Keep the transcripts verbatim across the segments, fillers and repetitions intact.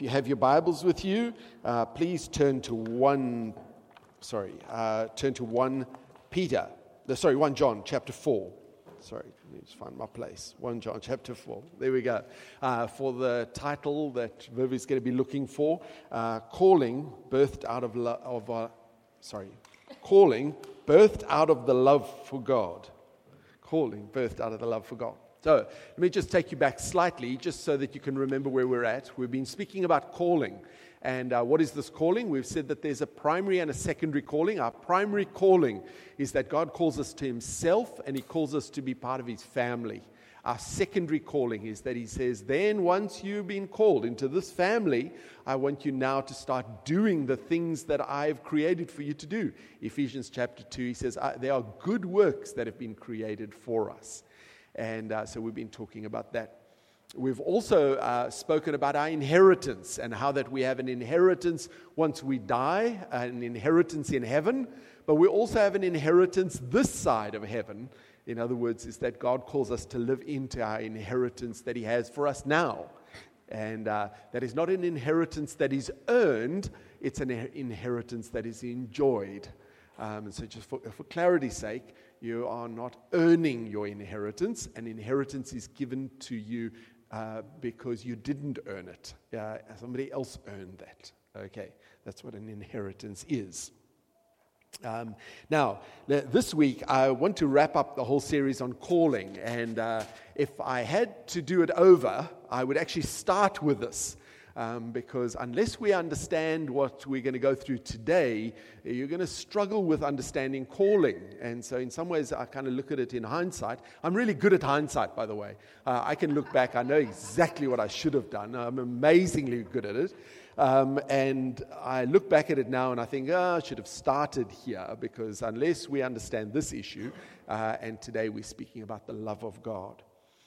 If you have your Bibles with you, uh, please turn to one. Sorry, uh, turn to one Peter. Uh, sorry, one John, chapter four. Sorry, let me just find my place. one John, chapter four. There we go. Uh, for the title that Viv is going to be looking for, uh, calling birthed out of lo- of uh, sorry, calling birthed out of the love for God. Calling birthed out of the love for God. So let me just take you back slightly, just so that you can remember where we're at. We've been speaking about calling. And uh, what is this calling? We've said that there's a primary and a secondary calling. Our primary calling is that God calls us to himself, and he calls us to be part of his family. Our secondary calling is that he says, then once you've been called into this family, I want you now to start doing the things that I've created for you to do. Ephesians chapter two, he says, there are good works that have been created for us. And uh, so we've been talking about that. We've also uh, spoken about our inheritance and how that we have an inheritance once we die, an inheritance in heaven, but we also have an inheritance this side of heaven. In other words, is that God calls us to live into our inheritance that he has for us now. And uh, that is not an inheritance that is earned, it's an inheritance that is enjoyed. Um, and so just for, for clarity's sake, you are not earning your inheritance. An inheritance is given to you uh, because you didn't earn it. Uh, somebody else earned that. Okay, that's what an inheritance is. Um, now, this week, I want to wrap up the whole series on calling. And uh, if I had to do it over, I would actually start with this. Um, because unless we understand what we're going to go through today, you're going to struggle with understanding calling. And so in some ways, I kind of look at it in hindsight. I'm really good at hindsight, by the way. Uh, I can look back. I know exactly what I should have done. I'm amazingly good at it. Um, and I look back at it now and I think, oh, I should have started here, because unless we understand this issue, uh, and today we're speaking about the love of God.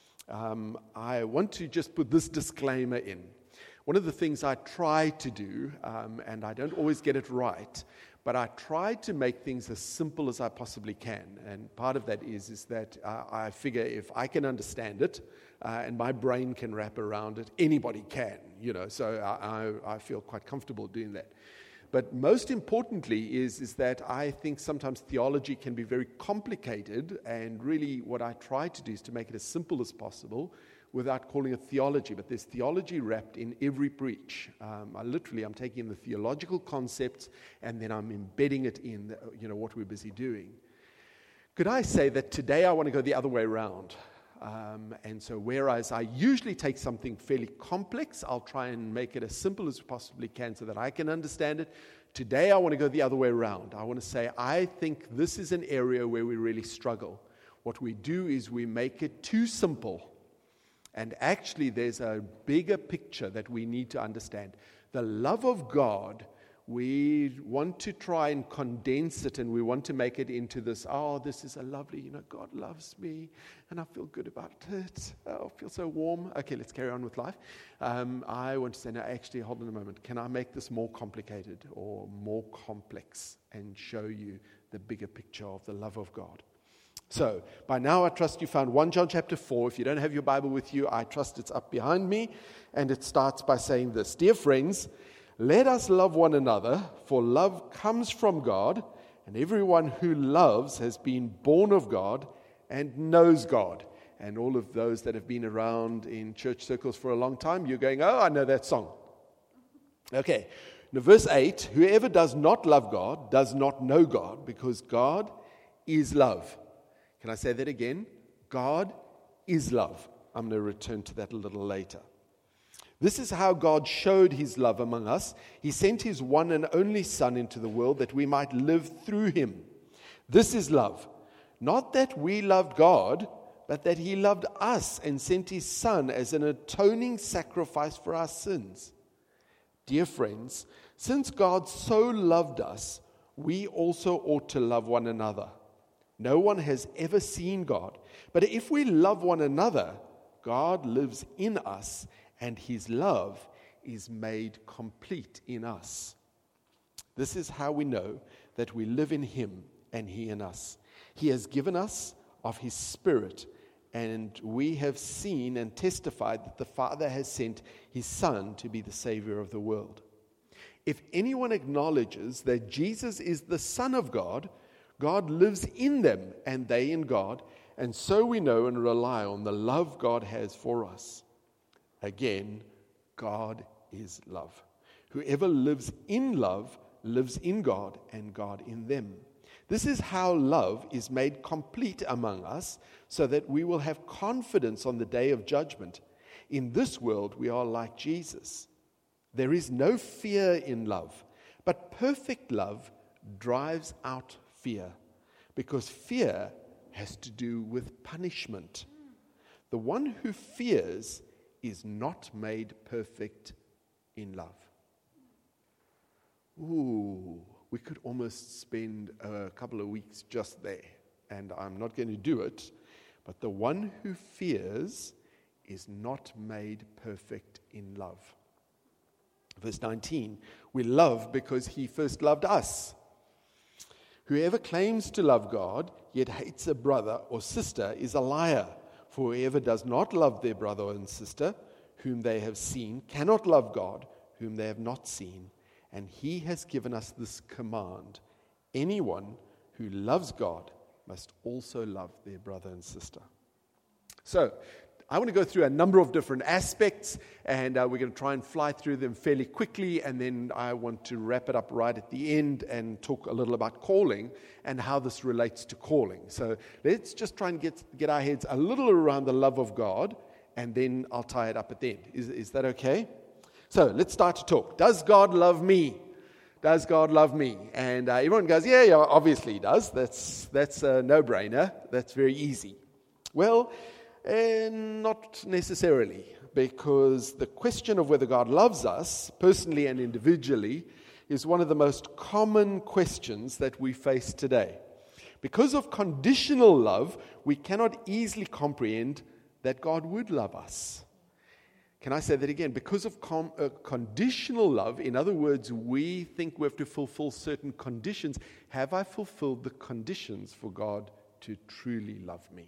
Um, I want to just put this disclaimer in. One of the things I try to do, um, and I don't always get it right, but I try to make things as simple as I possibly can. And part of that is, is that uh, I figure if I can understand it, uh, and my brain can wrap around it, anybody can, you know, so I, I, I feel quite comfortable doing that. But most importantly is, is that I think sometimes theology can be very complicated, and really what I try to do is to make it as simple as possible, without calling it theology, but there's theology wrapped in every preach. Um, I literally, I'm taking the theological concepts and then I'm embedding it in, the, you know, what we're busy doing. Could I say that today I want to go the other way around? Um, and so whereas I usually take something fairly complex, I'll try and make it as simple as possibly can so that I can understand it. Today I want to go the other way around. I want to say, I think this is an area where we really struggle. What we do is we make it too simple. And actually, there's a bigger picture that we need to understand. The love of God, we want to try and condense it, and we want to make it into this, oh, this is a lovely, you know, God loves me, and I feel good about it. Oh, I feel so warm. Okay, let's carry on with life. Um, I want to say, no, actually, hold on a moment. Can I make this more complicated or more complex and show you the bigger picture of the love of God? So, by now I trust you found First John chapter four. If you don't have your Bible with you, I trust it's up behind me. And it starts by saying this: Dear friends, let us love one another, for love comes from God, and everyone who loves has been born of God and knows God. And all of those that have been around in church circles for a long time, you're going, oh, I know that song. Okay, now verse eight, whoever does not love God does not know God, because God is love. Can I say that again? God is love. I'm going to return to that a little later. This is how God showed his love among us. He sent his one and only Son into the world that we might live through him. This is love. Not that we loved God, but that he loved us and sent his Son as an atoning sacrifice for our sins. Dear friends, since God so loved us, we also ought to love one another. No one has ever seen God. But if we love one another, God lives in us, and his love is made complete in us. This is how we know that we live in him and he in us. He has given us of his Spirit, and we have seen and testified that the Father has sent his Son to be the Savior of the world. If anyone acknowledges that Jesus is the Son of God, God lives in them and they in God, and so we know and rely on the love God has for us. Again, God is love. Whoever lives in love lives in God and God in them. This is how love is made complete among us, so that we will have confidence on the day of judgment. In this world, we are like Jesus. There is no fear in love, but perfect love drives out fear, because fear has to do with punishment. The one who fears is not made perfect in love. Ooh, we could almost spend a couple of weeks just there, and I'm not going to do it, but the one who fears is not made perfect in love. Verse nineteen, we love because he first loved us. Whoever claims to love God, yet hates a brother or sister, is a liar. For whoever does not love their brother and sister, whom they have seen, cannot love God, whom they have not seen. And he has given us this command: anyone who loves God must also love their brother and sister. So, I want to go through a number of different aspects, and uh, we're going to try and fly through them fairly quickly, and then I want to wrap it up right at the end and talk a little about calling and how this relates to calling. So let's just try and get, get our heads a little around the love of God, and then I'll tie it up at the end. Is, is that okay? So let's start to talk. Does God love me? Does God love me? And uh, everyone goes, yeah, yeah, obviously he does. That's, that's a no-brainer. That's very easy. Well, And not necessarily, because the question of whether God loves us, personally and individually, is one of the most common questions that we face today. Because of conditional love, we cannot easily comprehend that God would love us. Can I say that again? Because of com- uh, conditional love, in other words, we think we have to fulfill certain conditions. Have I fulfilled the conditions for God to truly love me?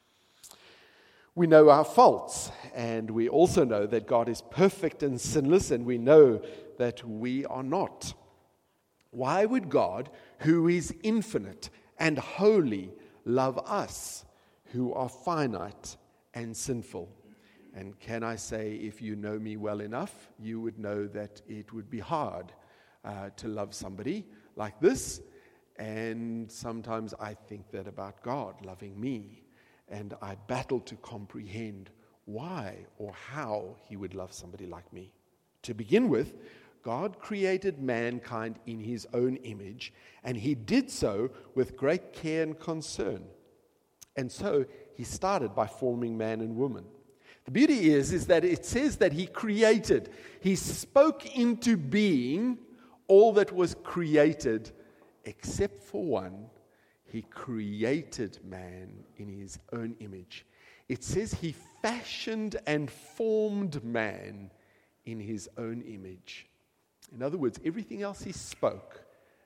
We know our faults, and we also know that God is perfect and sinless, and we know that we are not. Why would God, who is infinite and holy, love us, who are finite and sinful? And can I say, if you know me well enough, you would know that it would be hard uh, to love somebody like this, and sometimes I think that about God loving me. And I battle to comprehend why or how he would love somebody like me. To begin with, God created mankind in his own image, and he did so with great care and concern. And so he started by forming man and woman. The beauty is, is that it says that he created. He spoke into being all that was created, except for one. He created man in his own image. It says he fashioned and formed man in his own image. In other words, everything else he spoke,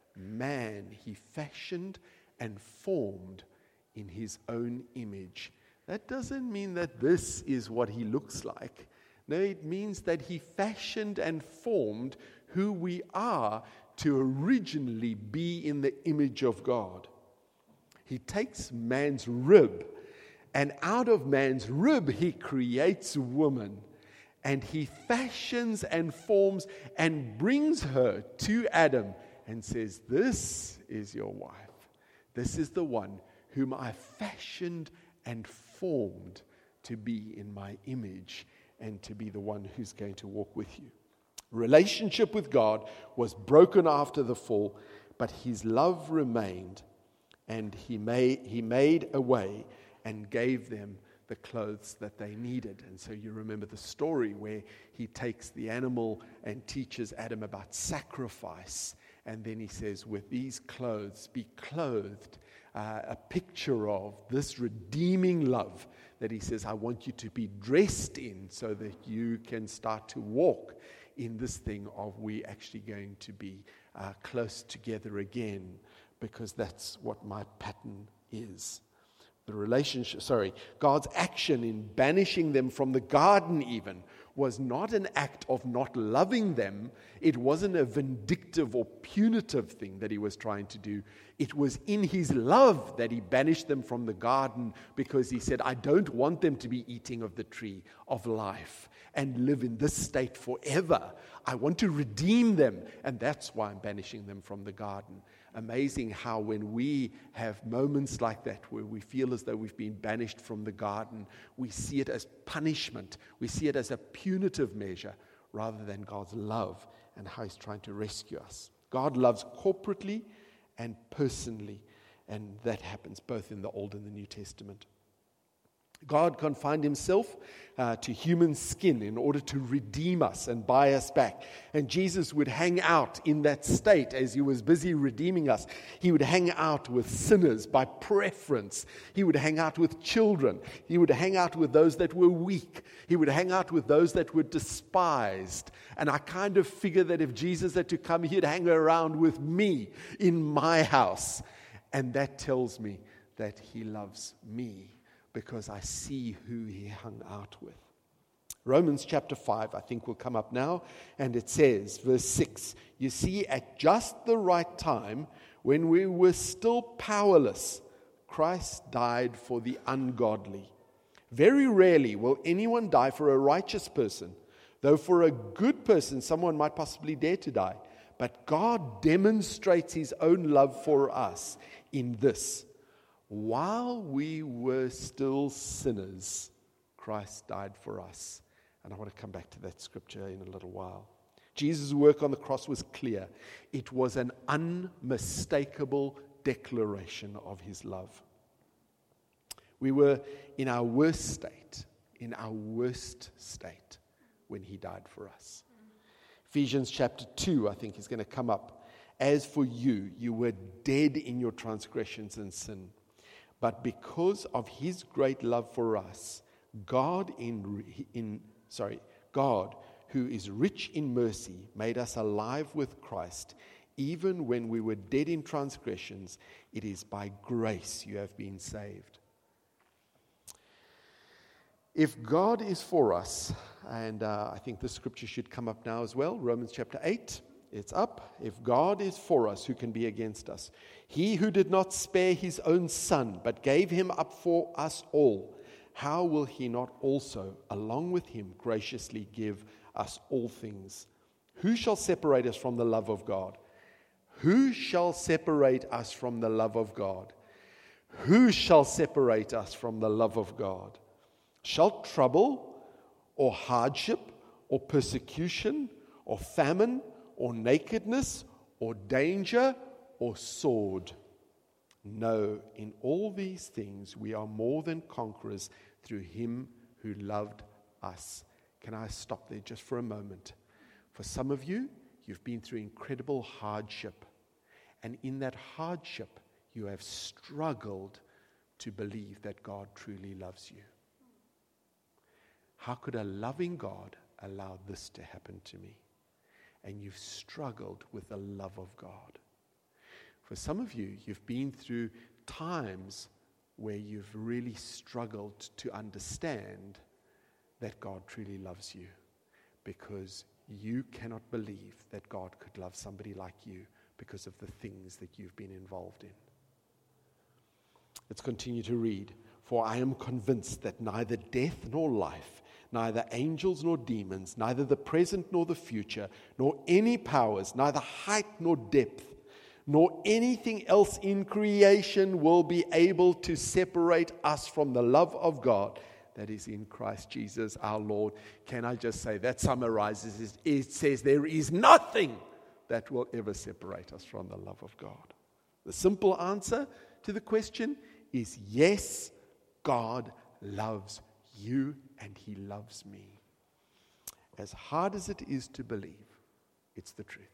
man he fashioned and formed in his own image. That doesn't mean that this is what he looks like. No, it means that he fashioned and formed who we are to originally be in the image of God. He takes man's rib, and out of man's rib he creates woman, and he fashions and forms and brings her to Adam and says, this is your wife. This is the one whom I fashioned and formed to be in my image and to be the one who's going to walk with you. Relationship with God was broken after the fall, but his love remained. And he made, he made a way and gave them the clothes that they needed. And so you remember the story where he takes the animal and teaches Adam about sacrifice. And then he says, with these clothes, be clothed, uh, a picture of this redeeming love that he says, I want you to be dressed in so that you can start to walk in this thing of we actually going to be uh, close together again. Because that's what my pattern is. The relationship, sorry, God's action in banishing them from the garden even was not an act of not loving them. It wasn't a vindictive or punitive thing that he was trying to do. It was in his love that he banished them from the garden, because he said, I don't want them to be eating of the tree of life and live in this state forever. I want to redeem them, and that's why I'm banishing them from the garden. Amazing how when we have moments like that where we feel as though we've been banished from the garden, we see it as punishment. We see it as a punitive measure rather than God's love and how he's trying to rescue us. God loves corporately and personally, and that happens both in the Old and the New Testament. God confined himself uh, to human skin in order to redeem us and buy us back. And Jesus would hang out in that state as he was busy redeeming us. He would hang out with sinners by preference. He would hang out with children. He would hang out with those that were weak. He would hang out with those that were despised. And I kind of figure that if Jesus had to come, he'd hang around with me in my house. And that tells me that he loves me, because I see who he hung out with. Romans chapter five, I think, will come up now, and it says, verse six, you see, at just the right time, when we were still powerless, Christ died for the ungodly. Very rarely will anyone die for a righteous person, though for a good person someone might possibly dare to die. But God demonstrates his own love for us in this: while we were still sinners, Christ died for us. And I want to come back to that scripture in a little while. Jesus' work on the cross was clear. It was an unmistakable declaration of his love. We were in our worst state, in our worst state, when he died for us. Ephesians chapter two, I think, is going to come up. As for you, you were dead in your transgressions and sin. But because of his great love for us, God in in sorry, God, who is rich in mercy, made us alive with Christ, even when we were dead in transgressions. It is by grace you have been saved. If God is for us, and uh, I think this scripture should come up now as well, Romans chapter eight. It's up. If God is for us, who can be against us? He who did not spare his own son, but gave him up for us all, how will he not also, along with him, graciously give us all things? Who shall separate us from the love of God? Who shall separate us from the love of God? Who shall separate us from the love of God? Shall trouble, or hardship, or persecution, or famine, or nakedness, or danger, or sword? No, in all these things we are more than conquerors through him who loved us. Can I stop there just for a moment? For some of you, you've been through incredible hardship. And in that hardship, you have struggled to believe that God truly loves you. How could a loving God allow this to happen to me? And you've struggled with the love of God. For some of you, you've been through times where you've really struggled to understand that God truly loves you, because you cannot believe that God could love somebody like you because of the things that you've been involved in. Let's continue to read. For I am convinced that neither death nor life, neither angels nor demons, neither the present nor the future, nor any powers, neither height nor depth, nor anything else in creation will be able to separate us from the love of God that is in Christ Jesus our Lord. Can I just say, that summarizes it. It says there is nothing that will ever separate us from the love of God. The simple answer to the question is yes, God loves you and he loves me. As hard as it is to believe, it's the truth.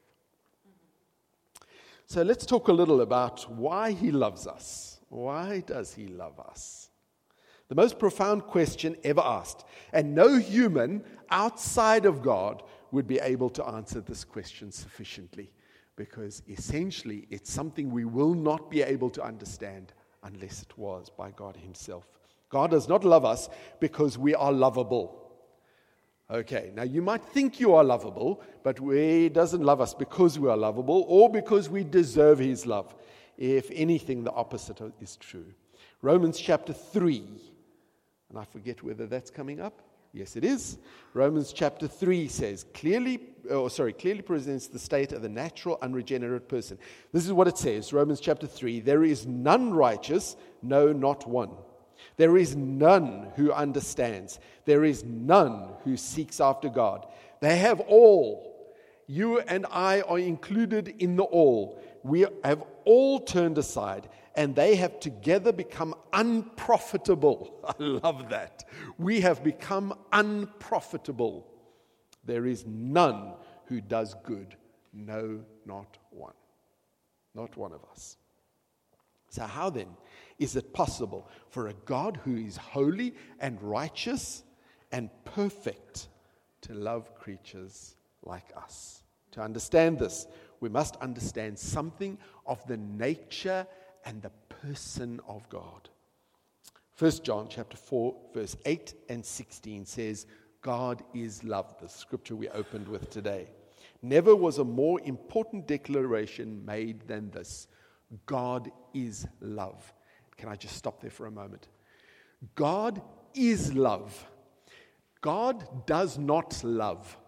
So let's talk a little about why he loves us. Why does he love us? The most profound question ever asked. And no human outside of God would be able to answer this question sufficiently, because essentially it's something we will not be able to understand unless it was by God himself. God does not love us because we are lovable. Okay, now you might think you are lovable, but He doesn't love us because we are lovable or because we deserve His love. If anything, the opposite is true. Romans chapter three, and I forget whether that's coming up. Yes, it is. Romans chapter three says, clearly, oh, sorry, clearly presents the state of the natural, unregenerate person. This is what it says, Romans chapter three, there is none righteous, no, not one. There is none who understands. There is none who seeks after God. They have all. You and I are included in the all. We have all turned aside, and they have together become unprofitable. I love that. We have become unprofitable. There is none who does good. No, not one. Not one of us. So how then is it possible for a God who is holy and righteous and perfect to love creatures like us? To understand this, we must understand something of the nature and the person of God. First John chapter four, verse eight and sixteen says, God is love, the scripture we opened with today. Never was a more important declaration made than this. God is love. Can I just stop there for a moment? God is love. God does not love.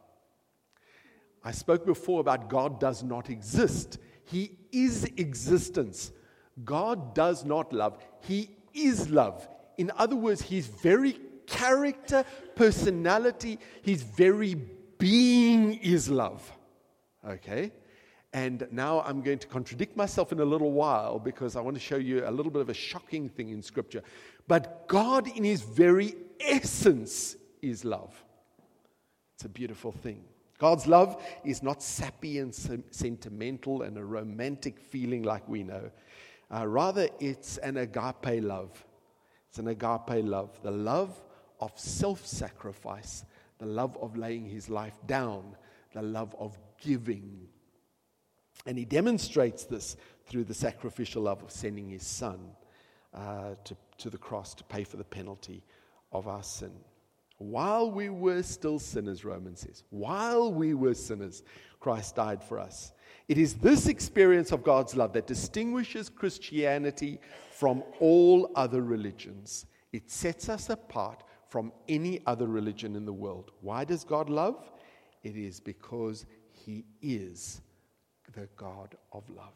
I spoke before about God does not exist. He is existence. God does not love. He is love. In other words, His very character, personality, His very being is love. Okay? And now I'm going to contradict myself in a little while because I want to show you a little bit of a shocking thing in Scripture. But God in His very essence is love. It's a beautiful thing. God's love is not sappy and sentimental and a romantic feeling like we know. Uh, rather, it's an agape love. It's an agape love. The love of self-sacrifice. The love of laying His life down. The love of giving. And He demonstrates this through the sacrificial love of sending His Son uh, to, to the cross to pay for the penalty of our sin. While we were still sinners, Romans says, while we were sinners, Christ died for us. It is this experience of God's love that distinguishes Christianity from all other religions. It sets us apart from any other religion in the world. Why does God love? It is because He is the God of love.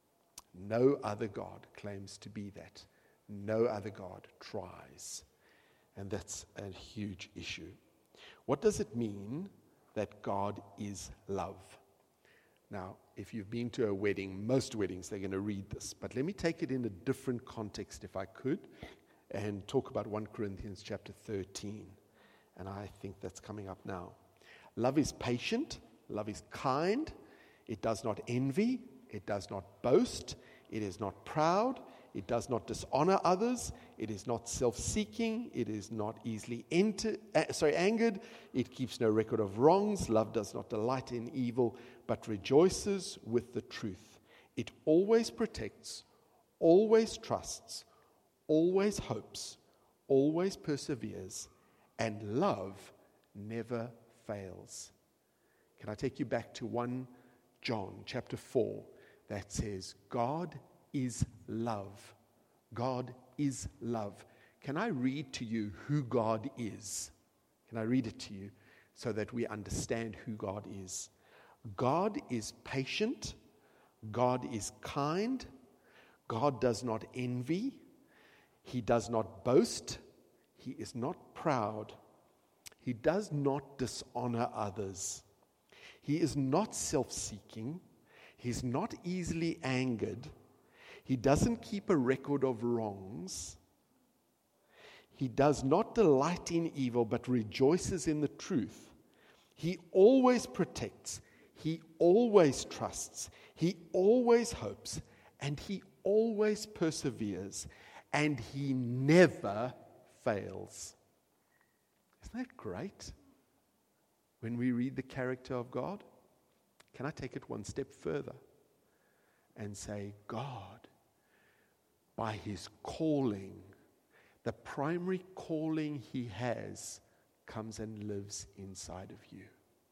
No other God claims to be that. No other God tries. And that's a huge issue. What does it mean that God is love? Now, if you've been to a wedding, most weddings, they're going to read this. But let me take it in a different context, if I could, and talk about First Corinthians chapter thirteen. And I think that's coming up now. Love is patient. Love is kind. It does not envy. It does not boast. It is not proud. It does not dishonor others. It is not self-seeking. It is not easily enter, uh, sorry, angered. It keeps no record of wrongs. Love does not delight in evil, but rejoices with the truth. It always protects, always trusts, always hopes, always perseveres, and love never fails. Can I take you back to First John chapter four that says, God is love. God is love. Can I read to you who God is? Can I read it to you so that we understand who God is? God is patient. God is kind. God does not envy. He does not boast. He is not proud. He does not dishonor others. He is not self-seeking. He's not easily angered. He doesn't keep a record of wrongs. He does not delight in evil, but rejoices in the truth. He always protects. He always trusts. He always hopes. And he always perseveres. And he never fails. Isn't that great? When we read the character of God, can I take it one step further and say, God, by his calling, the primary calling he has, comes and lives inside of you.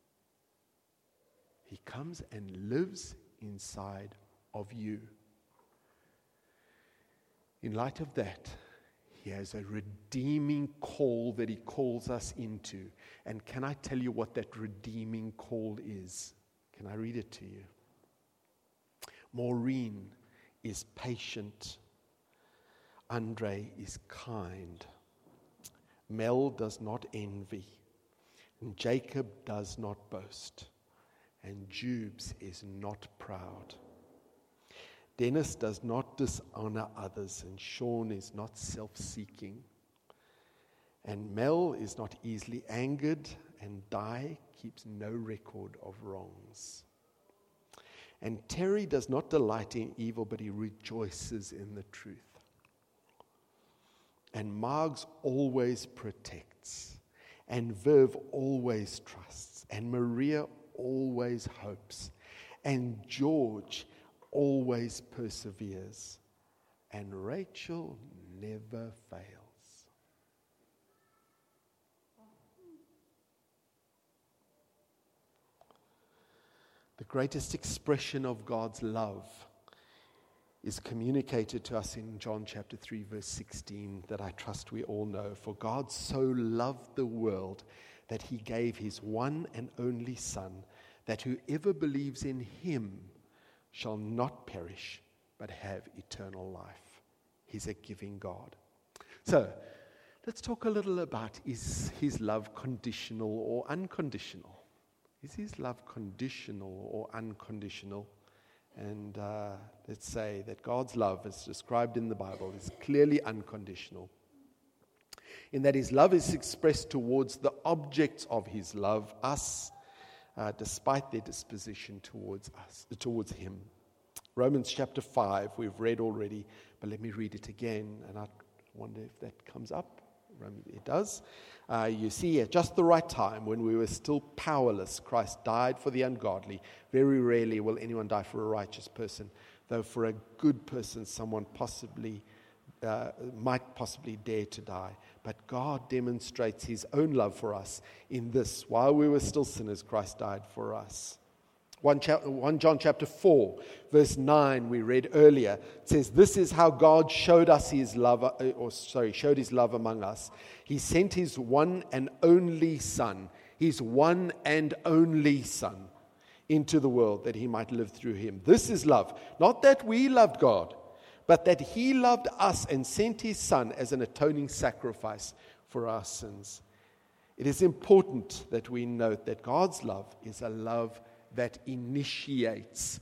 He comes and lives inside of you. In light of that, he has a redeeming call that he calls us into. And can I tell you what that redeeming call is? Can I read it to you? Maureen is patient. Andre is kind. Mel does not envy. And Jacob does not boast. And Jubes is not proud. Dennis does not dishonor others, and Sean is not self-seeking. And Mel is not easily angered, and Di keeps no record of wrongs. And Terry does not delight in evil, but he rejoices in the truth. And Margs always protects, and Verve always trusts, and Maria always hopes, and George always perseveres, and Rachel never fails. The greatest expression of God's love is communicated to us in John chapter three, verse sixteen, that I trust we all know. For God so loved the world that he gave his one and only Son, that whoever believes in him shall not perish, but have eternal life. He's a giving God. So, let's talk a little about, is his love conditional or unconditional? Is his love conditional or unconditional? And uh, let's say that God's love, as described in the Bible, is clearly unconditional. In that his love is expressed towards the objects of his love, us, Uh, despite their disposition towards us, towards him. Romans chapter five, we've read already, but let me read it again, and I wonder if that comes up. It does. Uh, you see, at just the right time, when we were still powerless, Christ died for the ungodly. Very rarely will anyone die for a righteous person, though for a good person, someone possibly Uh, might possibly dare to die. But God demonstrates his own love for us in this: while we were still sinners, Christ died for us. First John chapter four, verse nine, we read earlier, it says, "This is how God showed us his love, or sorry, showed his love among us. He sent his one and only Son, his one and only Son, into the world that he might live through him. This is love, not that we loved God, but that he loved us and sent his Son as an atoning sacrifice for our sins." It is important that we note that God's love is a love that initiates.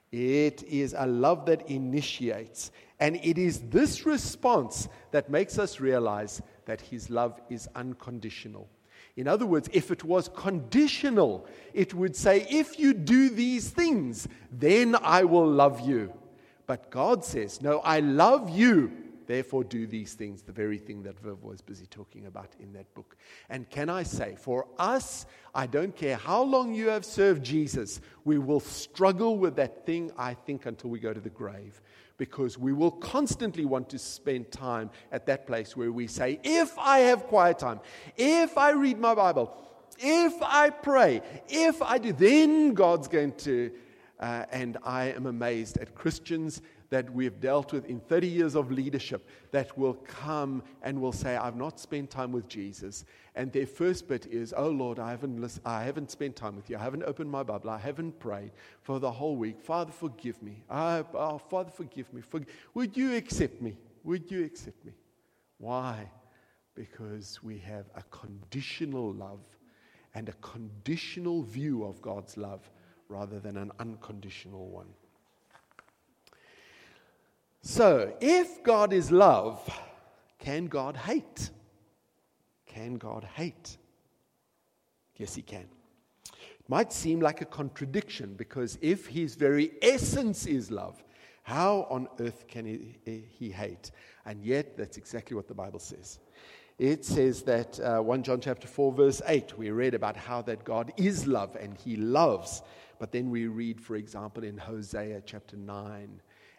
It is a love that initiates. And it is this response that makes us realize that his love is unconditional. In other words, if it was conditional, it would say, if you do these things, then I will love you. But God says, no, I love you, therefore do these things, the very thing that Viv was busy talking about in that book. And can I say, for us, I don't care how long you have served Jesus, we will struggle with that thing, I think, until we go to the grave. Because we will constantly want to spend time at that place where we say, if I have quiet time, if I read my Bible, if I pray, if I do, then God's going to... Uh, and I am amazed at Christians that we've dealt with in thirty years of leadership that will come and will say, I've not spent time with Jesus. And their first bit is, oh Lord, I haven't listened, I haven't spent time with you. I haven't opened my Bible. I haven't prayed for the whole week. Father, forgive me. Uh, oh, Father, forgive me. For, would you accept me? Would you accept me? Why? Because we have a conditional love and a conditional view of God's love, rather than an unconditional one. So, if God is love, can God hate? Can God hate? Yes, he can. It might seem like a contradiction, because if his very essence is love, how on earth can he, he hate? And yet, that's exactly what the Bible says. It says that uh, First John chapter four, verse eight, we read about how that God is love and he loves. But then we read, for example, in Hosea chapter nine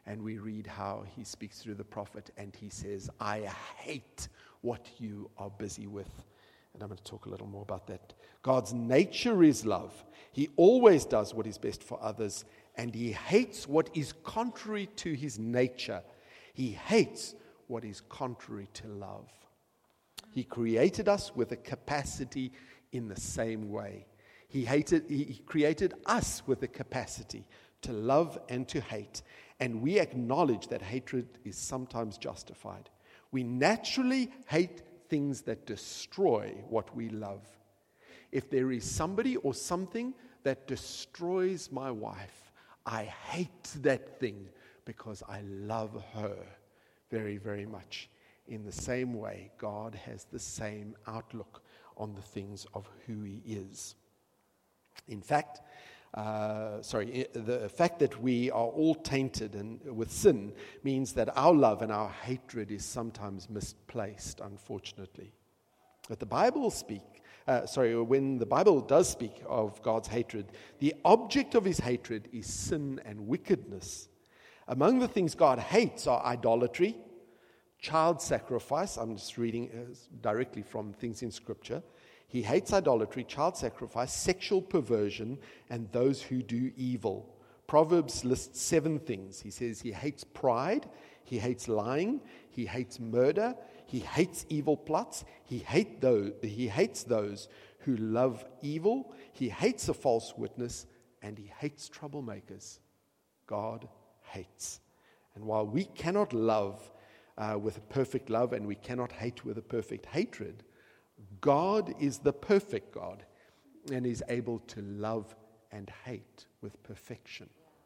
And we read how he speaks through the prophet, and he says, I hate what you are busy with. And I'm going to talk a little more about that. God's nature is love. He always does what is best for others, and he hates what is contrary to his nature. He hates what is contrary to love. He created us with a capacity in the same way. He hated, he created us with a capacity to love and to hate. And we acknowledge that hatred is sometimes justified. We naturally hate things that destroy what we love. If there is somebody or something that destroys my wife, I hate that thing because I love her very, very much. In the same way, God has the same outlook on the things of who he is. In fact, uh, sorry, the fact that we are all tainted and with sin means that our love and our hatred is sometimes misplaced, unfortunately. But the Bible speak, uh, sorry, when the Bible does speak of God's hatred, the object of his hatred is sin and wickedness. Among the things God hates are idolatry, child sacrifice. I'm just reading uh, directly from things in Scripture. He hates idolatry, child sacrifice, sexual perversion, and those who do evil. Proverbs lists seven things. He says he hates pride, he hates lying, he hates murder, he hates evil plots, he, hate those, he hates those who love evil, he hates a false witness, and he hates troublemakers. God hates. And while we cannot love uh, with a perfect love, and we cannot hate with a perfect hatred, God is the perfect God and is able to love and hate with perfection.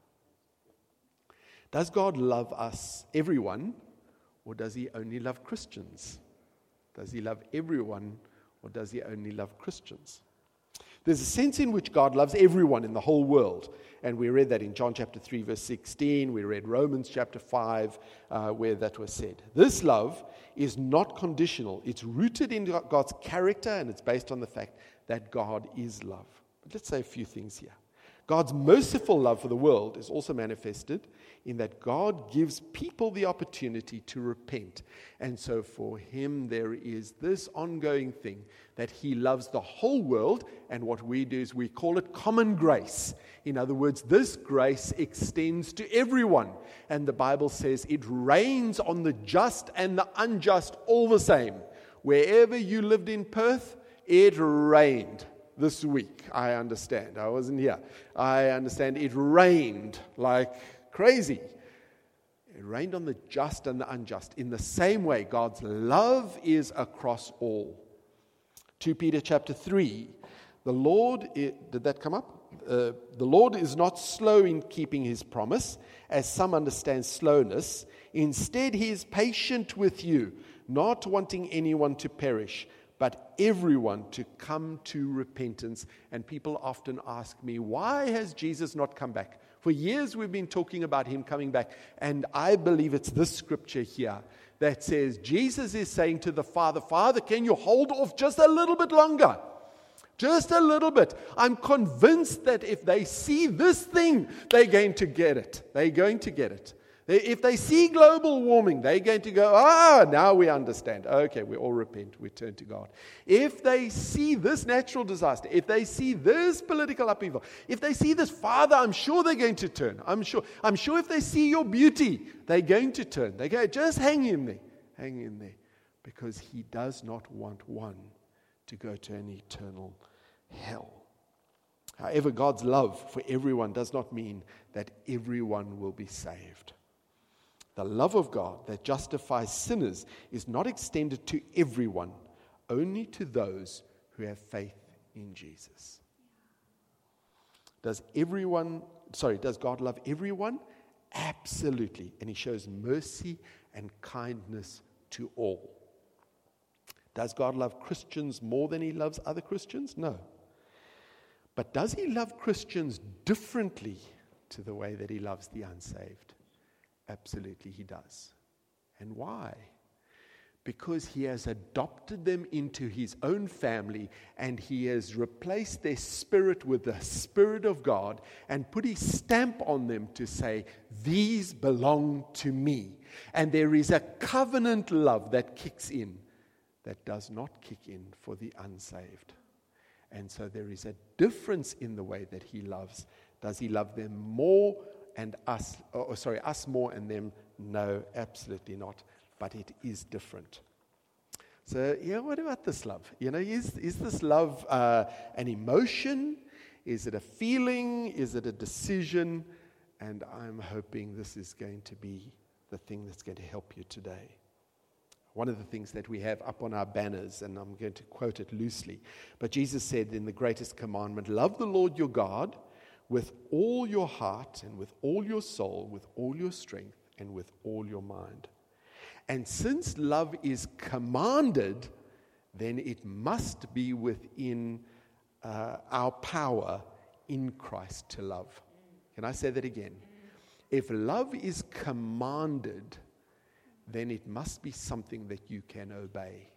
Does God love us, everyone, or does he only love Christians? Does he love everyone, or does he only love Christians? There's a sense in which God loves everyone in the whole world. And we read that in John chapter three, verse sixteen. We read Romans chapter five, uh, where that was said. This love is not conditional. It's rooted in God's character, and it's based on the fact that God is love. But let's say a few things here. God's merciful love for the world is also manifested in that God gives people the opportunity to repent. And so for him, there is this ongoing thing that he loves the whole world, and what we do is we call it common grace. In other words, this grace extends to everyone. And the Bible says it rains on the just and the unjust all the same. Wherever you lived in Perth, it rained. This week, I understand. I wasn't here. I understand it rained like crazy. It rained on the just and the unjust. In the same way, God's love is across all. Second Peter chapter three. The Lord, did that come up? Uh, the Lord is not slow in keeping his promise, as some understand slowness. Instead, he is patient with you, not wanting anyone to perish, but everyone to come to repentance. And people often ask me, why has Jesus not come back? For years we've been talking about him coming back, and I believe it's this scripture here that says Jesus is saying to the Father, Father, can you hold off just a little bit longer? Just a little bit. I'm convinced that if they see this thing, they're going to get it. They're going to get it. If they see global warming, they're going to go, ah, now we understand. Okay, we all repent. We turn to God. If they see this natural disaster, if they see this political upheaval, if they see this, Father, I'm sure they're going to turn. I'm sure. I'm sure if they see your beauty, they're going to turn. They go, just hang in there. Hang in there. Because he does not want one to go to an eternal hell. However, God's love for everyone does not mean that everyone will be saved. The love of God that justifies sinners is not extended to everyone, only to those who have faith in Jesus. Does everyone, sorry, does God love everyone? Absolutely. And he shows mercy and kindness to all. Does God love Christians more than he loves other Christians? No. But does he love Christians differently to the way that he loves the unsaved? Absolutely he does. And why? because he has adopted them into his own family, and he has replaced their spirit with the Spirit of God and put his stamp on them to say, these belong to me. And there is a covenant love that kicks in that does not kick in for the unsaved. And so there is a difference in the way that he loves. Does he love them more and us, or sorry, us more and them? No, absolutely not. But it is different. So, yeah, what about this love? You know, is, is this love uh, an emotion? Is it a feeling? Is it a decision? And I'm hoping this is going to be the thing that's going to help you today. One of the things that we have up on our banners, and I'm going to quote it loosely, but Jesus said in the greatest commandment, love the Lord your God with all your heart and with all your soul, with all your strength and with all your mind. And since love is commanded, then it must be within uh, our power in Christ to love. Can I say that again? If love is commanded, then it must be something that you can obey.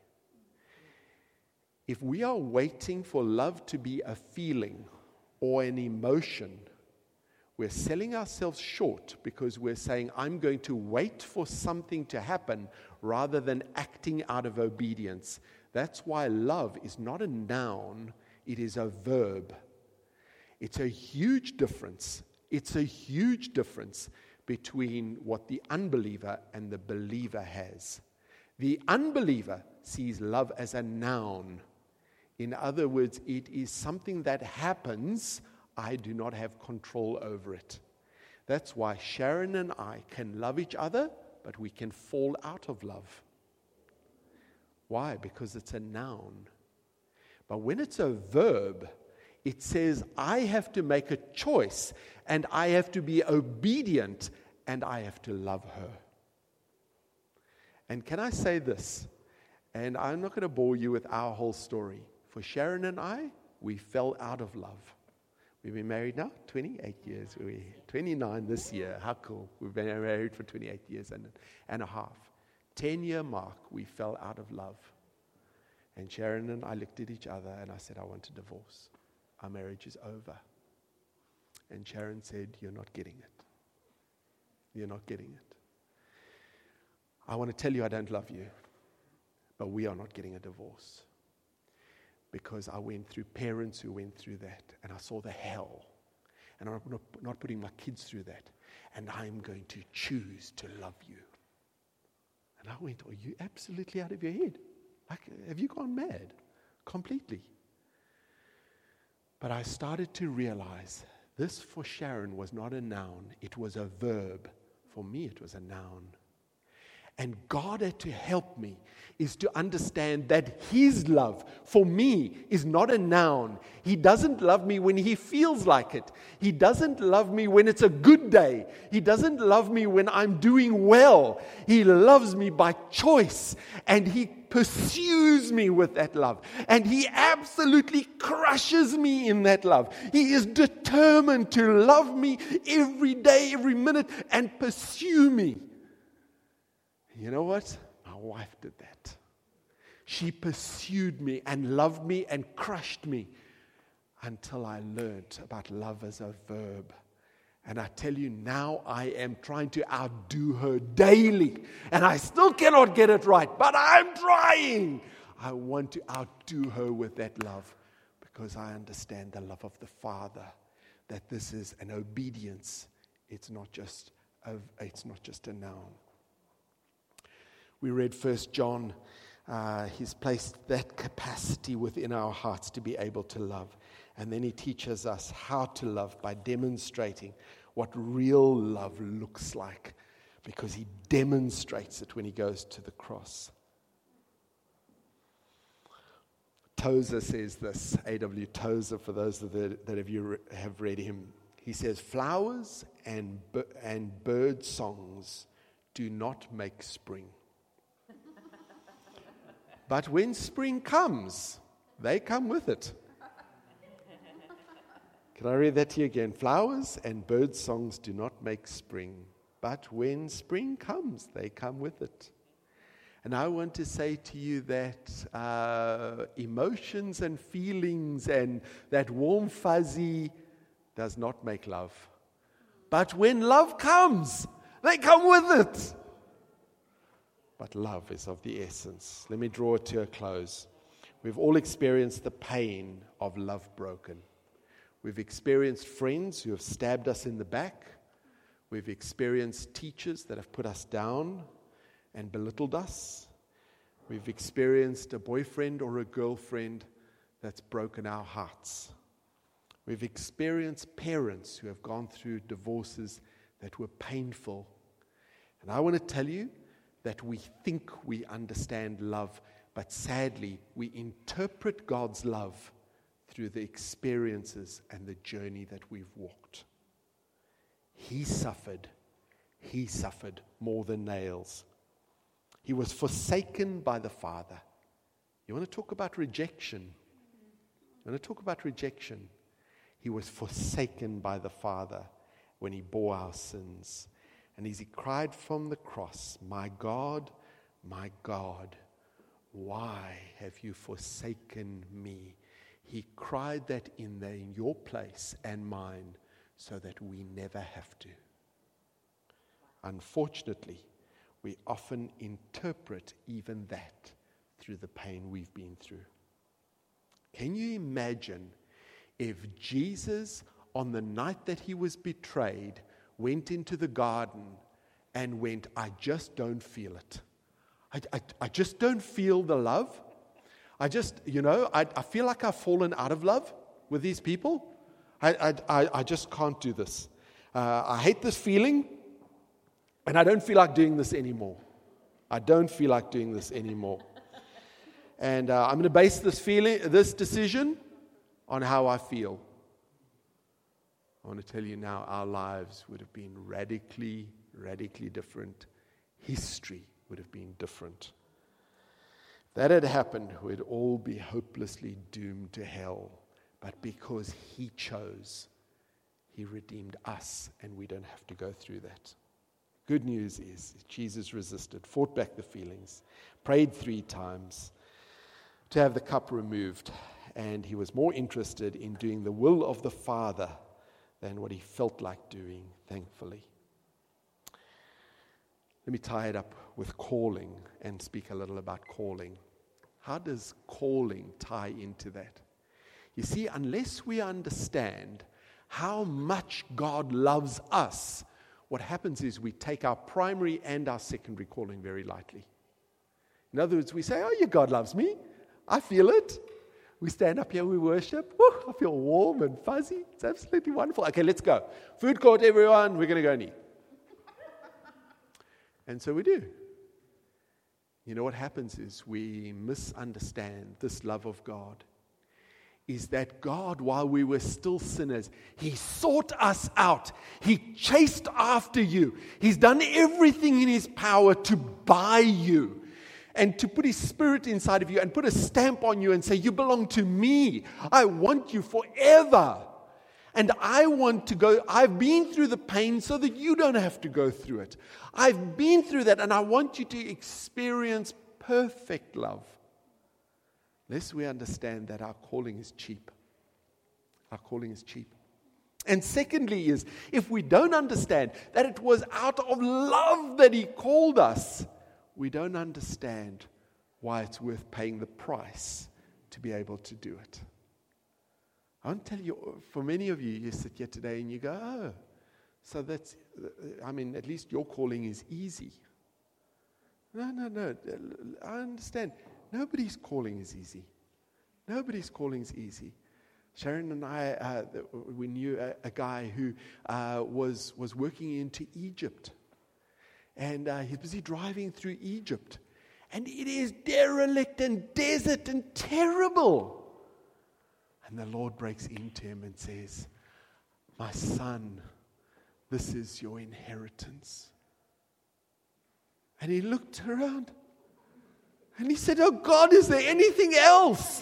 If we are waiting for love to be a feeling or an emotion, we're selling ourselves short because we're saying, I'm going to wait for something to happen rather than acting out of obedience. That's why love is not a noun, it is a verb. It's a huge difference. It's a huge difference between what the unbeliever and the believer has. The unbeliever sees love as a noun. In other words, it is something that happens. I do not have control over it. That's why Sharon and I can love each other, but we can fall out of love. Why? Because it's a noun. But when it's a verb, it says I have to make a choice, and I have to be obedient, and I have to love her. And can I say this? And I'm not going to bore you with our whole story. For Sharon and I, we fell out of love. We've been married now twenty-eight years. We're twenty-nine this year. How cool. We've been married for twenty-eight years and, and a half. ten-year mark, we fell out of love. And Sharon and I looked at each other and I said, I want a divorce. Our marriage is over. And Sharon said, you're not getting it. You're not getting it. I want to tell you I don't love you, but we are not getting a divorce. Because I went through parents who went through that, and I saw the hell. And I'm not, not putting my kids through that. And I'm going to choose to love you. And I went, are you absolutely out of your head? Like, have you gone mad? Completely. But I started to realize this for Sharon was not a noun. It was a verb. For me, it was a noun. And God had to help me is to understand that His love for me is not a noun. He doesn't love me when He feels like it. He doesn't love me when it's a good day. He doesn't love me when I'm doing well. He loves me by choice, and He pursues me with that love. And He absolutely crushes me in that love. He is determined to love me every day, every minute, and pursue me. You know what? My wife did that. She pursued me and loved me and crushed me until I learned about love as a verb. And I tell you, now I am trying to outdo her daily. And I still cannot get it right, but I'm trying. I want to outdo her with that love because I understand the love of the Father, that this is an obedience. It's not just a, it's not just a noun. We read First John. Uh, he's placed that capacity within our hearts to be able to love. And then he teaches us how to love by demonstrating what real love looks like, because he demonstrates it when he goes to the cross. Tozer says this, A W Tozer, for those that, that of you have read him. He says, flowers and, and bird songs do not make spring. But when spring comes, they come with it. Can I read that to you again? Flowers and bird songs do not make spring, but when spring comes, they come with it. And I want to say to you that uh, emotions and feelings and that warm fuzzy does not make love. But when love comes, they come with it. But love is of the essence. Let me draw it to a close. We've all experienced the pain of love broken. We've experienced friends who have stabbed us in the back. We've experienced teachers that have put us down and belittled us. We've experienced a boyfriend or a girlfriend that's broken our hearts. We've experienced parents who have gone through divorces that were painful. And I want to tell you that we think we understand love, but sadly, we interpret God's love through the experiences and the journey that we've walked. He suffered. He suffered more than nails. He was forsaken by the Father. You want to talk about rejection? You want to talk about rejection? He was forsaken by the Father when he bore our sins. And as he cried from the cross, "My God, my God, why have you forsaken me?" He cried that in, the, in your place and mine so that we never have to. Unfortunately, we often interpret even that through the pain we've been through. Can you imagine if Jesus, on the night that he was betrayed, went into the garden and went, "I just don't feel it. I, I, I just don't feel the love. I just, you know, I, I feel like I've fallen out of love with these people. I, I, I, I just can't do this. Uh, I hate this feeling, and I don't feel like doing this anymore. I don't feel like doing this anymore. And uh, I'm going to base this feeling, this decision on how I feel." I want to tell you now, our lives would have been radically, radically different. History would have been different. If that had happened, we'd all be hopelessly doomed to hell. But because he chose, he redeemed us, and we don't have to go through that. Good news is, Jesus resisted, fought back the feelings, prayed three times to have the cup removed, and he was more interested in doing the will of the Father than what he felt like doing, thankfully. Let me tie it up with calling and speak a little about calling. How does calling tie into that? You see, unless we understand how much God loves us, what happens is we take our primary and our secondary calling very lightly. In other words, we say, "Oh, yeah, God loves me. I feel it." We stand up here, we worship. Woo, I feel warm and fuzzy. It's absolutely wonderful. Okay, let's go. Food court, everyone. We're going to go and eat. And so we do. You know what happens is we misunderstand this love of God. Is that God, while we were still sinners, he sought us out. He chased after you. He's done everything in his power to buy you and to put his Spirit inside of you and put a stamp on you and say, "You belong to me. I want you forever. And I want to go, I've been through the pain so that you don't have to go through it. I've been through that, and I want you to experience perfect love." Lest we understand that our calling is cheap. Our calling is cheap. And secondly is, if we don't understand that it was out of love that he called us, we don't understand why it's worth paying the price to be able to do it. I want to tell you, for many of you, you sit here today and you go, "Oh, so that's, I mean, at least your calling is easy." No, no, no. I understand. Nobody's calling is easy. Nobody's calling is easy. Sharon and I, uh, we knew a, a guy who uh, was was working into Egypt. And uh, he's busy driving through Egypt. And it is derelict and desert and terrible. And the Lord breaks into him and says, "My son, this is your inheritance." And he looked around and he said, "Oh God, is there anything else?"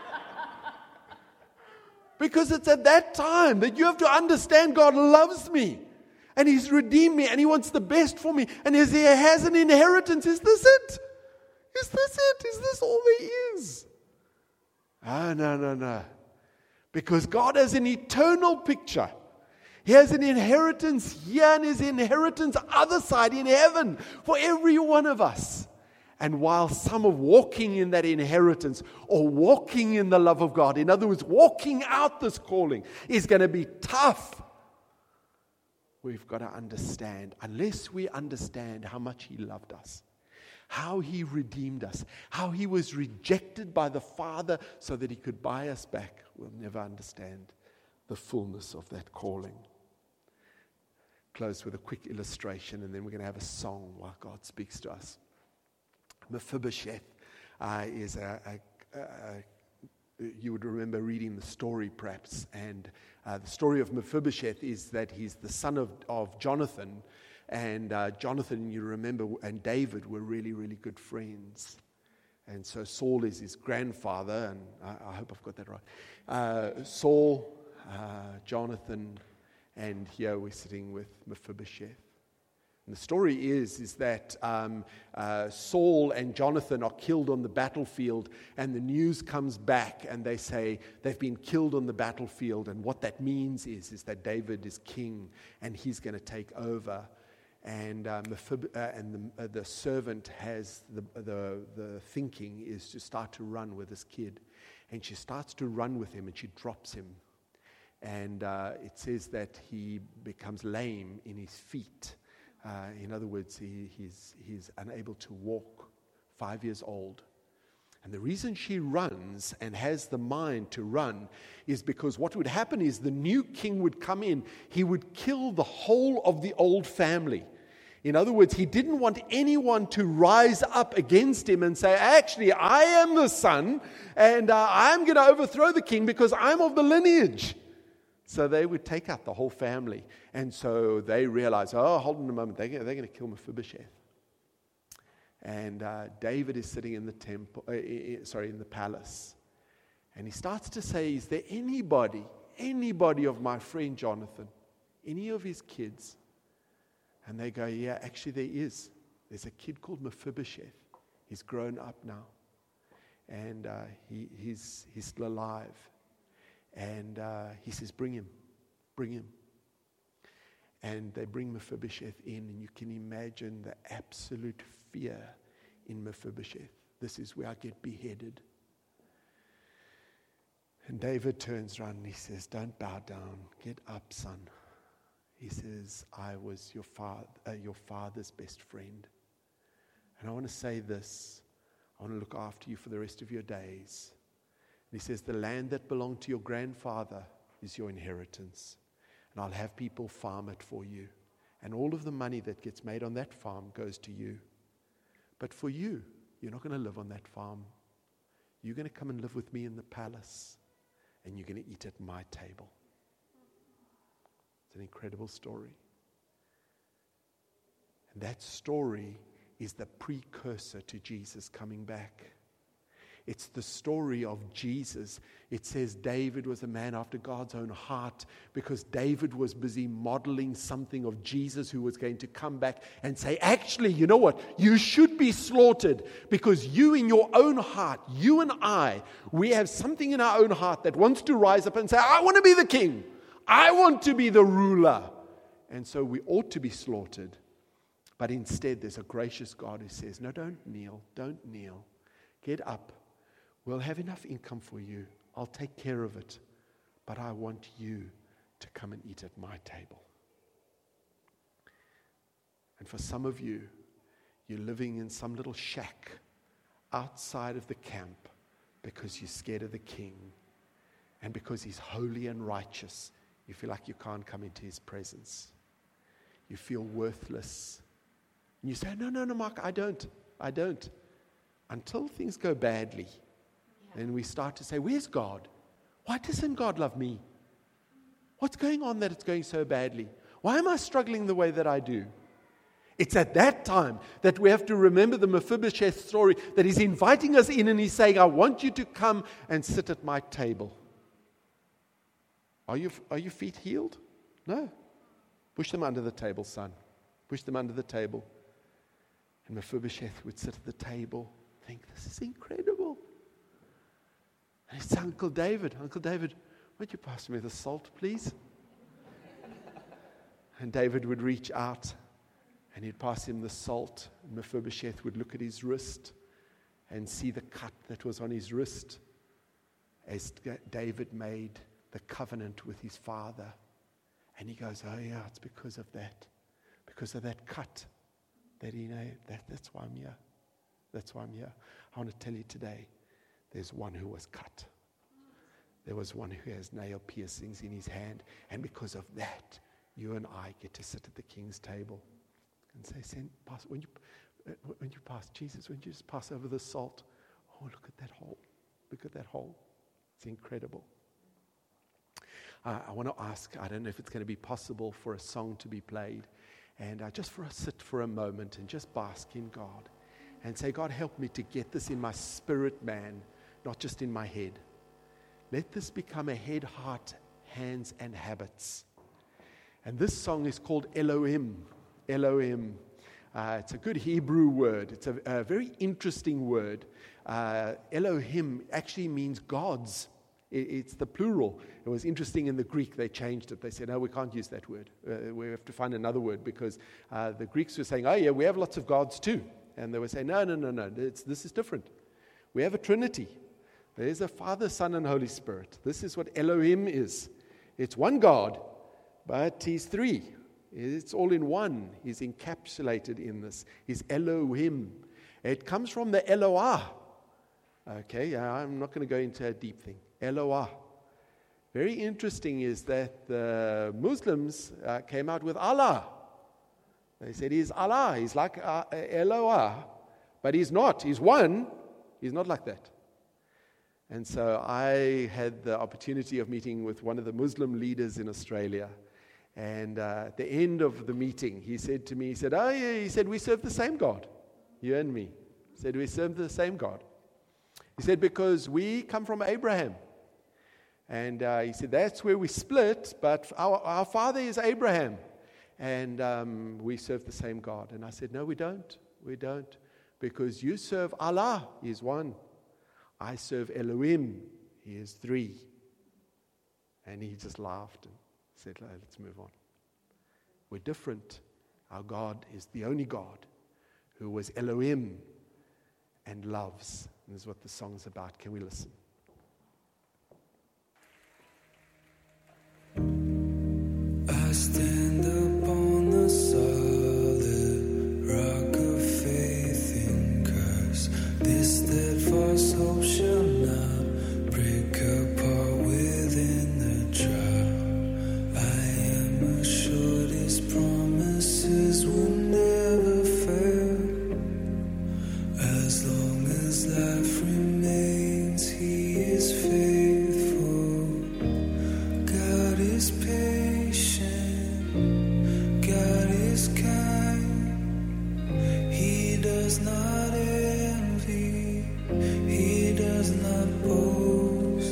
Because it's at that time that you have to understand God loves me. And he's redeemed me, and he wants the best for me. And as he has an inheritance, is this it? Is this it? Is this all there is? Ah, no, no, no. Because God has an eternal picture. He has an inheritance here and his inheritance other side in heaven for every one of us. And while some are walking in that inheritance or walking in the love of God, in other words, walking out this calling is going to be tough. We've got to understand, unless we understand how much He loved us, how He redeemed us, how He was rejected by the Father so that He could buy us back, we'll never understand the fullness of that calling. Close with a quick illustration, and then we're going to have a song while God speaks to us. Mephibosheth uh, is a, a, a, a, you would remember reading the story perhaps, and uh, the story of Mephibosheth is that he's the son of, of Jonathan, and uh, Jonathan, you remember, and David were really, really good friends. And so Saul is his grandfather, and I, I hope I've got that right. Uh, Saul, uh, Jonathan, and here we're sitting with Mephibosheth. And the story is, is that um, uh, Saul and Jonathan are killed on the battlefield, and the news comes back, and they say they've been killed on the battlefield, and what that means is, is that David is king, and he's going to take over. And um, Mephib- uh, and the, uh, the servant has the, the the thinking is to start to run with this kid, and she starts to run with him, and she drops him. And uh, it says that he becomes lame in his feet. Uh, in other words, he, he's, he's unable to walk, five years old. And the reason she runs and has the mind to run is because what would happen is the new king would come in. He would kill the whole of the old family. In other words, he didn't want anyone to rise up against him and say, actually, I am the son, and uh, I'm going to overthrow the king because I'm of the lineage. So they would take out the whole family. And so they realize, oh, hold on a moment, they're, they're going to kill Mephibosheth. And uh, David is sitting in the temple, uh, sorry, in the palace. And he starts to say, is there anybody, anybody of my friend Jonathan, any of his kids? And they go, yeah, actually there is. There's a kid called Mephibosheth. He's grown up now. And uh, he, he's, he's still alive. And uh, he says, bring him, bring him. And they bring Mephibosheth in, and you can imagine the absolute fear in Mephibosheth. This is where I get beheaded. And David turns around and he says, don't bow down, get up, son. He says, I was your, fa- uh, your father's best friend. And I want to say this, I want to look after you for the rest of your days. And he says, the land that belonged to your grandfather is your inheritance. And I'll have people farm it for you. And all of the money that gets made on that farm goes to you. But for you, you're not going to live on that farm. You're going to come and live with me in the palace. And you're going to eat at my table. It's an incredible story. And that story is the precursor to Jesus coming back. It's the story of Jesus. It says David was a man after God's own heart because David was busy modeling something of Jesus who was going to come back and say, actually, you know what? You should be slaughtered because you in your own heart, you and I, we have something in our own heart that wants to rise up and say, I want to be the king. I want to be the ruler. And so we ought to be slaughtered. But instead, there's a gracious God who says, no, don't kneel. Don't kneel. Get up. We'll have enough income for you. I'll take care of it. But I want you to come and eat at my table. And for some of you, you're living in some little shack outside of the camp because you're scared of the king. And because he's holy and righteous, you feel like you can't come into his presence. You feel worthless. And you say, no, no, no, Mark, I don't. I don't. Until things go badly. And we start to say, where's God? Why doesn't God love me? What's going on that it's going so badly? Why am I struggling the way that I do? It's at that time that we have to remember the Mephibosheth story, that he's inviting us in and he's saying, I want you to come and sit at my table. Are you, are your feet healed? No. Push them under the table, son. Push them under the table. And Mephibosheth would sit at the table. think, this is incredible. And it's Uncle David. Uncle David, would you pass me the salt, please? And David would reach out and he'd pass him the salt. Mephibosheth would look at his wrist and see the cut that was on his wrist as David made the covenant with his father. And he goes, oh yeah, it's because of that. Because of that cut that he made. That, that's why I'm here. That's why I'm here. I want to tell you today, there's one who was cut. There was one who has nail piercings in his hand. And because of that, you and I get to sit at the king's table and say, Send, pass, when, you, when you pass, Jesus, when you just pass over the salt, oh, look at that hole. Look at that hole. It's incredible. Uh, I want to ask, I don't know if it's going to be possible for a song to be played, and uh, just for us sit for a moment and just bask in God and say, God, help me to get this in my spirit, man, not just in my head. Let this become a head, heart, hands, and habits. And this song is called Elohim. Elohim. Uh, it's a good Hebrew word. It's a, a very interesting word. Uh, Elohim actually means gods. It, it's the plural. It was interesting in the Greek. They changed it. They said, no, we can't use that word. Uh, we have to find another word because uh, the Greeks were saying, oh, yeah, we have lots of gods too. And they were saying, no, no, no, no. It's, this is different. We have a Trinity. There's a Father, Son, and Holy Spirit. This is what Elohim is. It's one God. But he's three. It's all in one. He's encapsulated in this. He's Elohim. It comes from the Eloah. Okay, I'm not going to go into a deep thing. Eloah. Very interesting is that the Muslims uh, came out with Allah. They said he's Allah. He's like uh, Eloah. But he's not. He's one. He's not like that. And so I had the opportunity of meeting with one of the Muslim leaders in Australia. And uh, at the end of the meeting, he said to me, he said, oh yeah, he said, we serve the same God, you and me. He said, we serve the same God. He said, because we come from Abraham. And uh, he said, that's where we split, but our, our father is Abraham. And um, we serve the same God. And I said, no, we don't. We don't. Because you serve Allah, He is one. I serve Elohim, He is three. And he just laughed and said, let's move on. We're different. Our God is the only God who was Elohim and loves. And this is what the song's about. Can we listen? I stand upon the solid rock of faith in Christ. This steadfast hope shall not break apart within the trial. I am assured His promises will never fail. As long as life remains, He is faithful. God is patient. God is kind. He does not envy. He does not boast.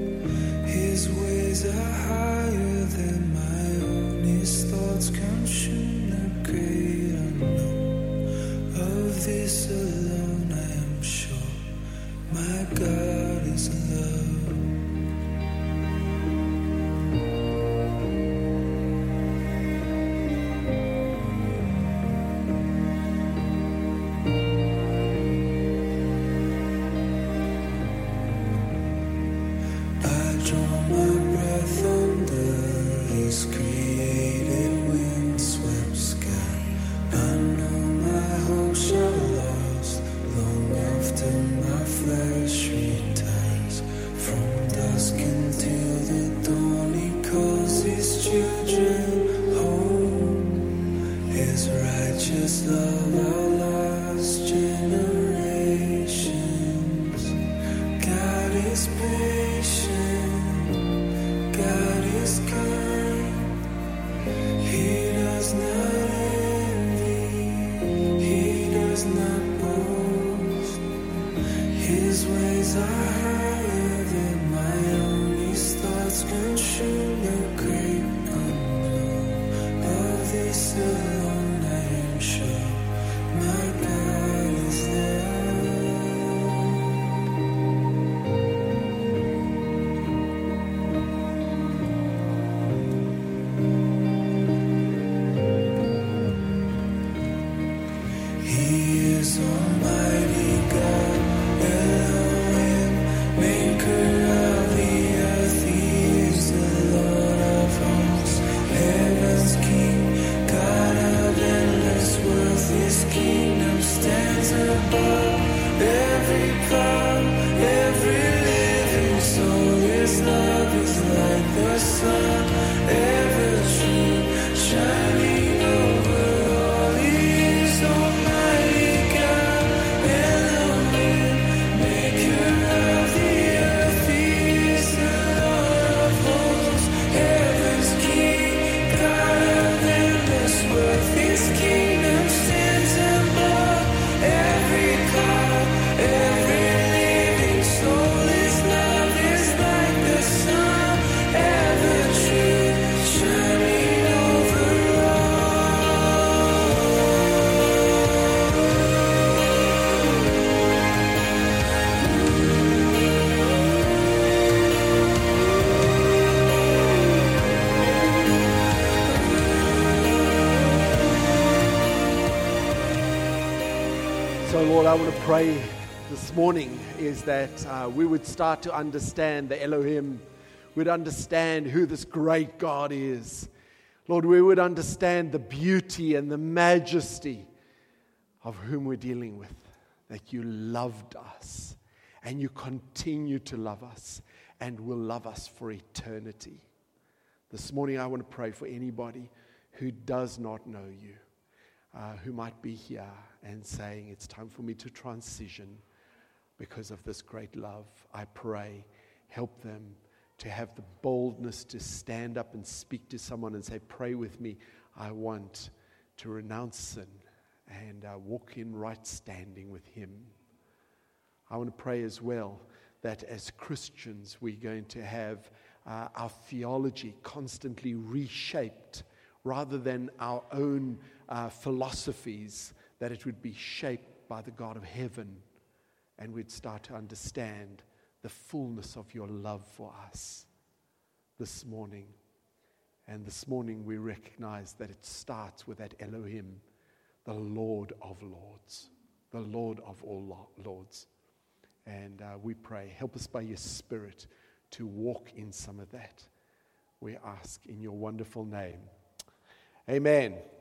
His ways are higher than my own. His thoughts consume the great unknown. Of this alone I am sure. My God is love. Alone I am sure my God is love. above, every cloud, every living soul. His love is like the sun, ever true, shining over all. He is Almighty God, Elohim, maker of the earth. He is the Lord of hosts, heaven's King, God of endless worth. His kingdom stands above every cloud, every living soul. His love is like the sun, ever true, shining over So, Lord, I want to pray this morning is that uh, we would start to understand the Elohim. We'd understand who this great God is. Lord, we would understand the beauty and the majesty of whom we're dealing with. That you loved us and you continue to love us and will love us for eternity. This morning I want to pray for anybody who does not know you. Uh, who might be here and saying, it's time for me to transition because of this great love. I pray, help them to have the boldness to stand up and speak to someone and say, pray with me. I want to renounce sin and uh, walk in right standing with him. I want to pray as well that as Christians we're going to have uh, our theology constantly reshaped rather than our own Uh, philosophies, that it would be shaped by the God of heaven, and we'd start to understand the fullness of your love for us this morning. And this morning we recognize that it starts with that Elohim, the Lord of Lords, the Lord of all lo- Lords. And uh, we pray, help us by your Spirit to walk in some of that. We ask in your wonderful name. Amen.